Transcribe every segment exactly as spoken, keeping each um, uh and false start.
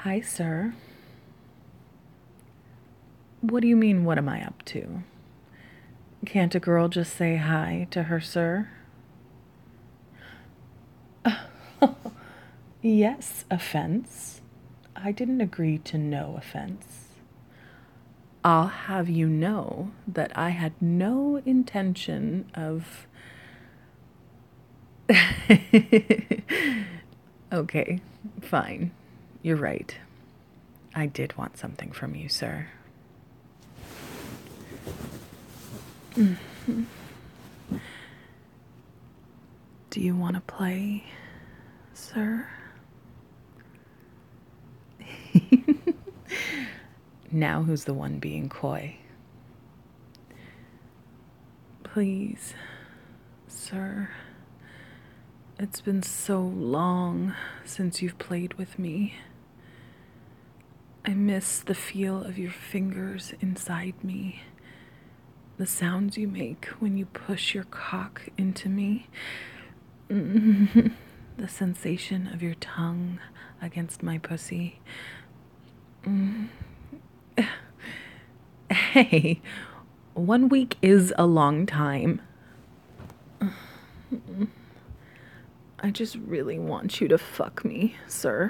Hi, sir. What do you mean, what am I up to? Can't a girl just say hi to her sir? Yes, offense. I didn't agree to no offense. I'll have you know that I had no intention of... Okay, fine. You're right. I did want something from you, sir. Mm-hmm. Do you want to play, sir? Now who's the one being coy? Please, sir. It's been so long since you've played with me. I miss the feel of your fingers inside me, the sounds you make when you push your cock into me, the sensation of your tongue against my pussy. Hey, one week is a long time. I just really want you to fuck me, sir.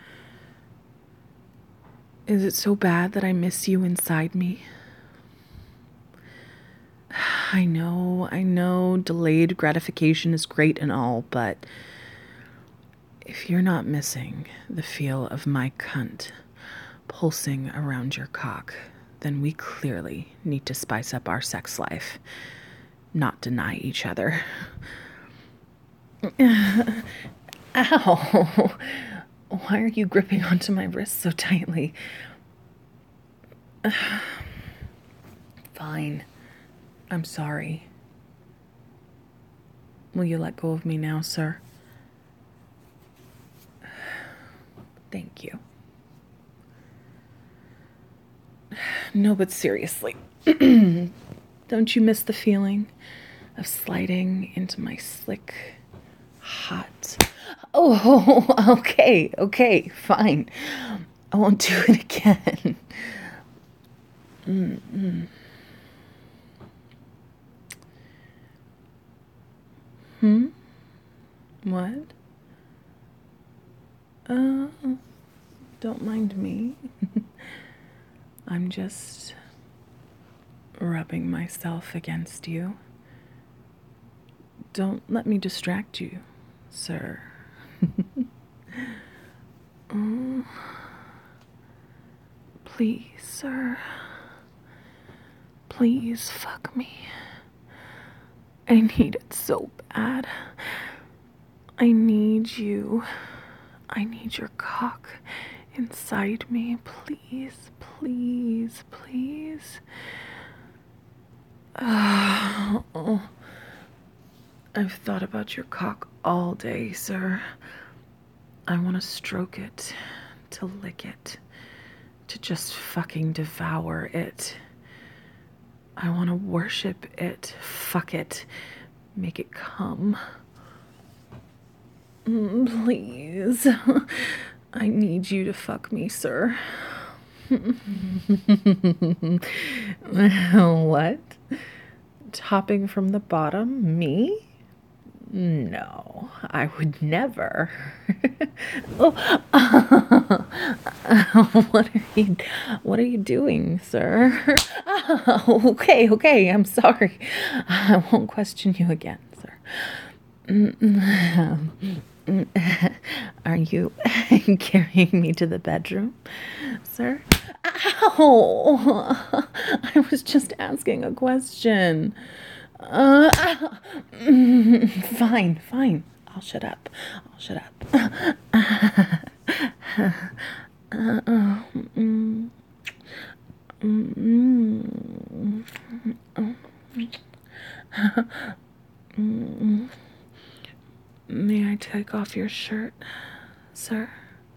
Is it so bad that I miss you inside me? I know, I know, delayed gratification is great and all, but if you're not missing the feel of my cunt pulsing around your cock, then we clearly need to spice up our sex life, not deny each other. Ow! Why are you gripping onto my wrist so tightly? Fine. I'm sorry. Will you let go of me now, sir? Thank you. No, but seriously. Don't you miss the feeling of sliding into my slick, hot... Oh, okay, okay, fine. I won't do it again. Mm-mm. Hmm? What? Uh, don't mind me. I'm just rubbing myself against you. Don't let me distract you, sir. Oh, please, sir. Please fuck me. I need it so bad. I need you. I need your cock inside me. Please, please, please. Oh, I've thought about your cock all day, sir. I want to stroke it, to lick it, to just fucking devour it. I want to worship it, fuck it, make it come. Mm, please. I need you to fuck me, sir. What? Topping from the bottom? Me? No, I would never. Oh, what are you, what are you doing, sir? Oh, okay, okay, I'm sorry. I won't question you again, sir. Are you carrying me to the bedroom, sir? Ow! I was just asking a question. Uh, fine, fine. I'll shut up. I'll shut up. May I take off your shirt, sir?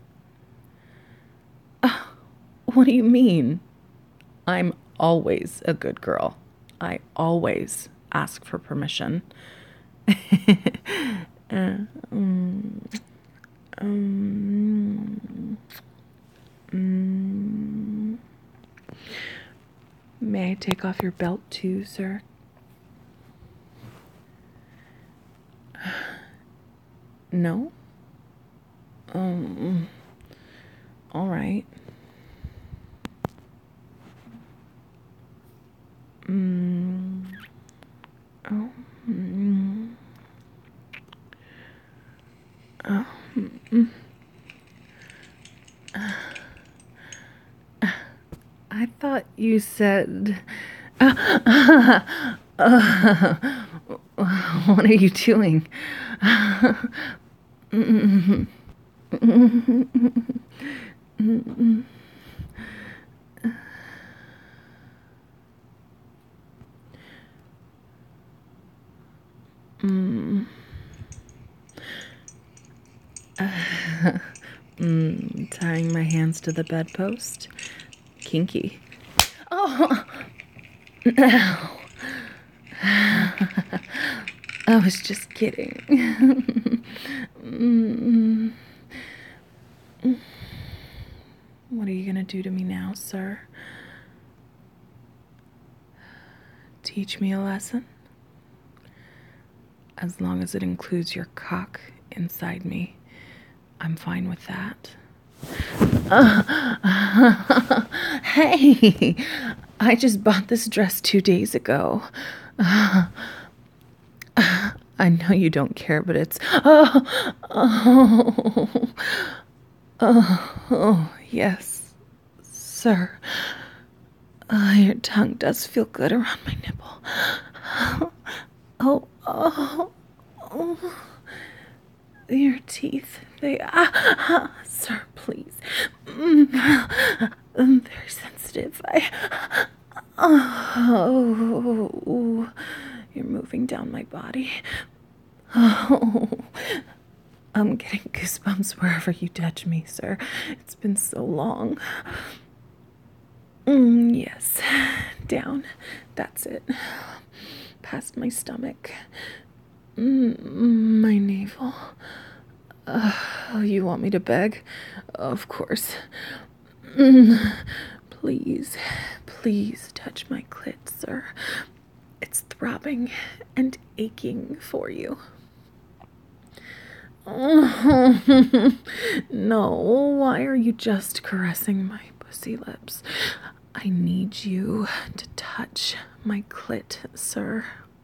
What do you mean? I'm always a good girl. I always ask for permission. uh, um, um, May I take off your belt too, sir? No? Um, all right. Mm. Oh. Mm. Oh. Mm. Uh. Uh. I thought you said... Uh, uh, uh, what are you doing? Mm. Uh, mm, tying my hands to the bedpost. Kinky. Oh! No. I was just kidding. mm. What are you gonna do to me now, sir? Teach me a lesson? As long as it includes your cock inside me, I'm fine with that. Uh, hey, I just bought this dress two days ago. Uh, I know you don't care, but it's... Oh, oh, oh, oh yes, sir. Uh, your tongue does feel good around my nipple. Oh, oh, oh. Your teeth, they... Ah, ah, sir, please. Mm, I'm very sensitive. I... Oh, you're moving down my body. Oh, I'm getting goosebumps wherever you touch me, sir. It's been so long. Mm, yes, down. That's it. Past my stomach. Mm, my navel. Uh, oh, you want me to beg? Of course. Mm, please, please touch my clit, sir. It's throbbing and aching for you. Oh, no, why are you just caressing my pussy lips? I need you to touch my clit, sir.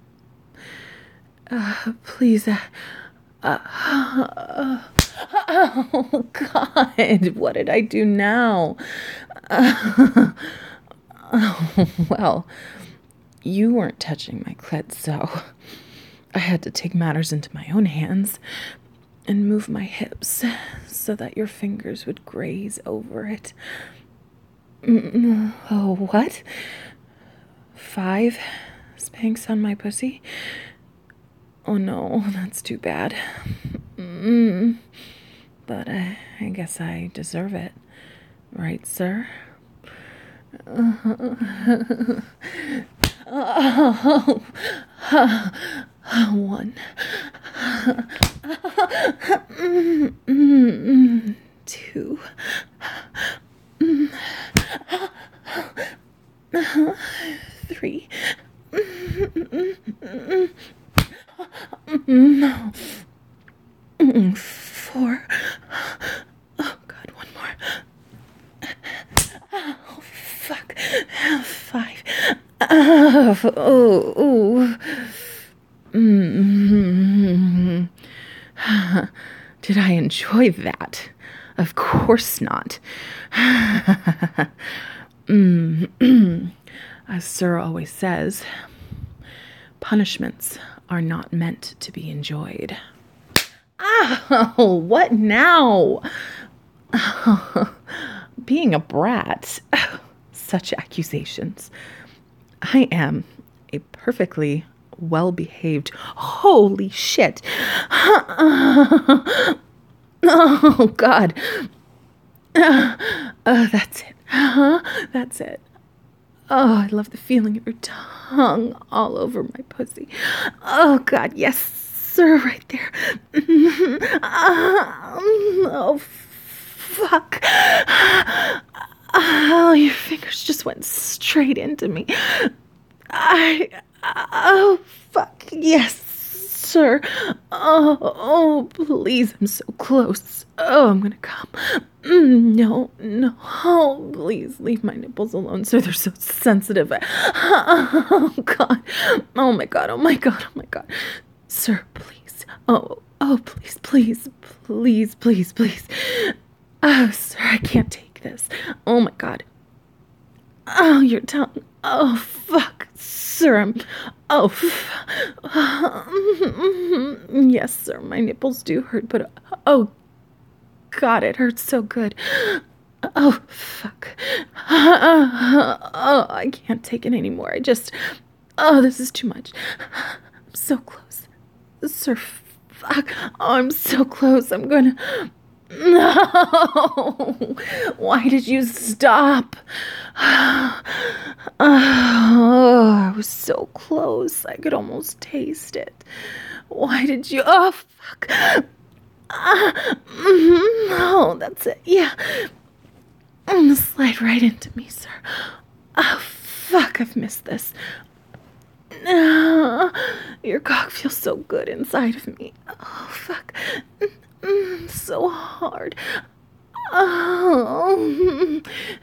Uh, please. Uh, uh, uh, oh, God, what did I do now? Uh, oh, well, you weren't touching my clit, so I had to take matters into my own hands and move my hips so that your fingers would graze over it. Mm, oh, what? Five spanks on my pussy? Oh no, that's too bad. Mm, but I, I guess I deserve it. Right, sir? Oh, one. Two. Three. No. Four. Oh, God, one more. Oh, fuck. Five. Oh, oh, oh. Mm. Did I enjoy that? Of course not. mm. As Sir always says, punishments are not meant to be enjoyed. Oh, what now? Oh, being a brat. Oh, such accusations. I am a perfectly well-behaved... Holy shit. Oh, God. Uh, uh, that's it. Uh-huh. That's it. Oh, I love the feeling of your tongue all over my pussy. Oh, God, yes, sir, right there. Oh, fuck. Oh, your fingers just went straight into me. I... Oh, fuck. Yes, sir. Oh, oh, please, I'm so close. Oh, I'm gonna come. Mm, no, no. Oh, please, leave my nipples alone, sir. They're so sensitive. Oh, God. Oh, my God. Oh, my God. Oh, my God. Sir, please. Oh, oh, please, please, please, please, please. Oh, sir, I can't take this. Oh, my God. Oh, your tongue. Oh, fuck. Sir, I'm... Oh, f- yes, sir, my nipples do hurt, but... Oh, God, it hurts so good. Oh, fuck. Oh, I can't take it anymore. I just... Oh, this is too much. I'm so close. Sir, fuck. Oh, I'm so close. I'm gonna... No! Why did you stop? Oh, I was so close. I could almost taste it. Why did you... Oh, fuck. Uh, oh, that's it. Yeah. Slide right into me, sir. Oh, fuck. I've missed this. Uh, your cock feels so good inside of me. Oh, fuck. Mm, so hard. Oh.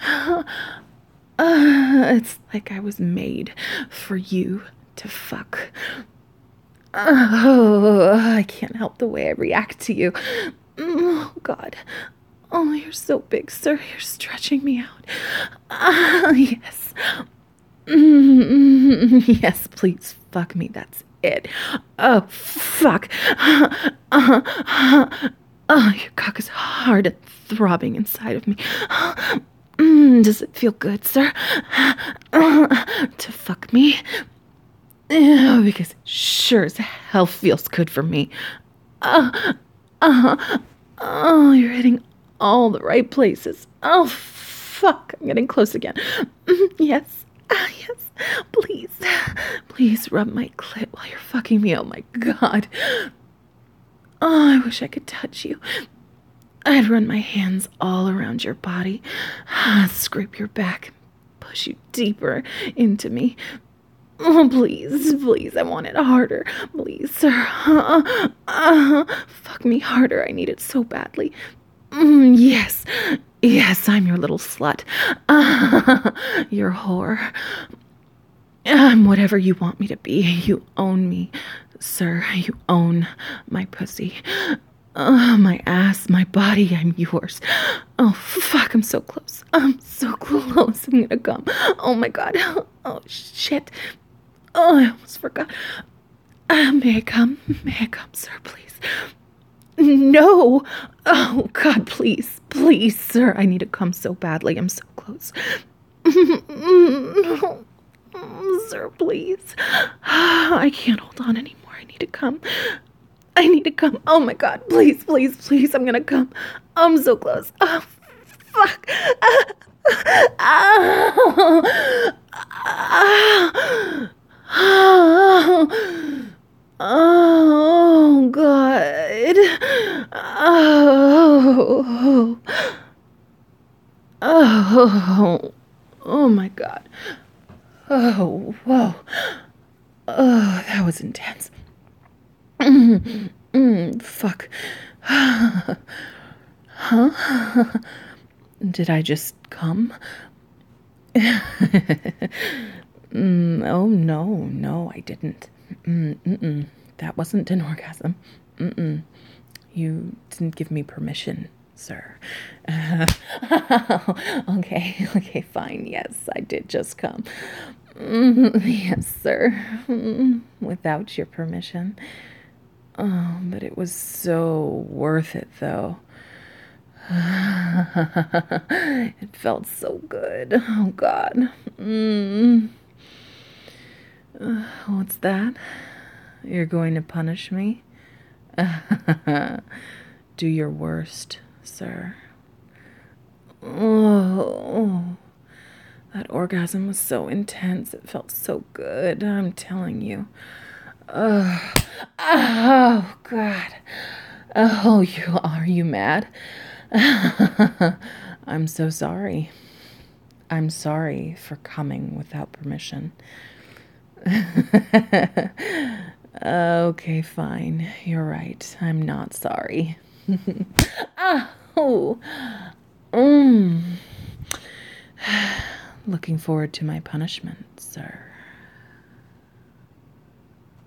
Uh, it's like I was made for you to fuck. Oh, I can't help the way I react to you. Oh, God. Oh, you're so big, sir. You're stretching me out. Ah, yes. Mm, yes, please fuck me. That's it. Oh, fuck. Uh, uh, oh, your cock is hard and throbbing inside of me. Mm, does it feel good, sir? Uh, to fuck me? Oh, because it sure as hell feels good for me. Uh, uh, oh, you're hitting all the right places. Oh, fuck. I'm getting close again. Mm, yes. Ah, yes. Please. Please rub my clit while you're fucking me. Oh, my God. Oh, I wish I could touch you. I'd run my hands all around your body, scrape your back, push you deeper into me. Oh, please, please, I want it harder. Please, sir. Uh, uh, fuck me harder. I need it so badly. Mm, yes, yes, I'm your little slut. Uh, your whore. I'm whatever you want me to be. You own me, sir. You own my pussy. Oh, my ass, my body, I'm yours. Oh, fuck, I'm so close. I'm so close. I'm gonna come. Oh, my God. Oh, shit. Oh, I almost forgot. Uh, may I come? May I come, sir, please? No. Oh, God, please. Please, sir. I need to come so badly. I'm so close. No. Sir, please. I can't hold on anymore. I need to come. I need to come. Oh, my God. Please, please, please. I'm gonna come. I'm so close. Oh, fuck. Oh. Oh. Oh, God. Oh. Oh. Oh, my God. Oh, whoa. Oh, that was intense. Mm, mm, fuck. Huh? Did I just come? mm, oh, no, no, I didn't. Mm, mm-mm. That wasn't an orgasm. Mm-mm. You didn't give me permission, sir. Uh, okay, okay, fine. Yes, I did just come. Mm, yes, sir. Mm, without your permission. Oh, but it was so worth it, though. It felt so good. Oh, God. Mm. Uh, what's that? You're going to punish me? Do your worst, sir. Oh, that orgasm was so intense. It felt so good. I'm telling you. Oh, oh God. Oh, you are you mad? I'm so sorry. I'm sorry for coming without permission. Okay, fine. You're right. I'm not sorry. Ah, oh. Mm. Looking forward to my punishment, sir.